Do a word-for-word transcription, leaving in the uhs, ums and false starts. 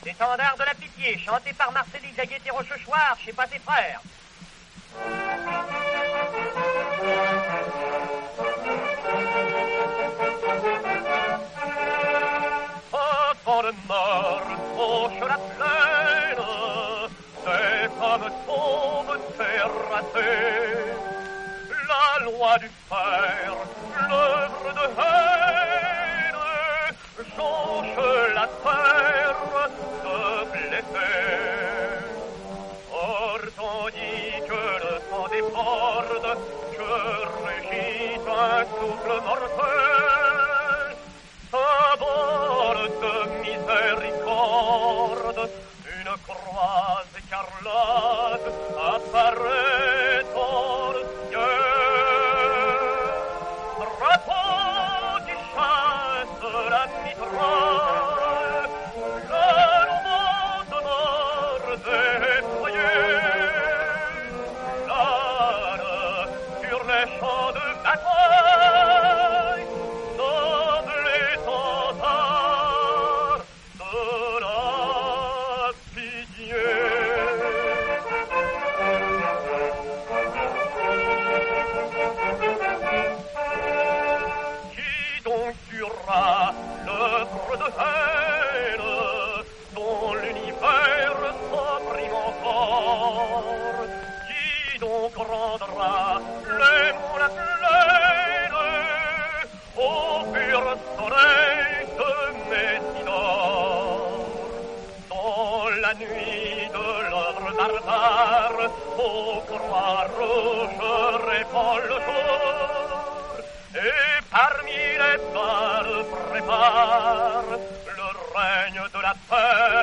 L'étendard de la pitié, chanté par Marcellus à Gaieté Rochechouart, chez pas tes frères. Enfant de mort, fauche la plaine, tes femmes tombent terrassées. La loi du fer, l'œuvre de haine, jonche la terre de blessés. Or on dit que le sang déborde, que régit un souffle mortel, symbole de miséricorde, une croix écarlate apparaît dans le ciel. Drapeau qui chasse la mitraille, le moment de mort déployé, là, sur les champs de bataille, noble étendard de la pitié. Qui donc tuera l'œuvre de haine dont l'univers s'opprime encore? Qui donc rendra les mots la plaine au pur soleil de Messinor? Dans la nuit de l'œuvre barbare, aux croix rouges répand le jour, et parmi les balles prépare le règne de la paix.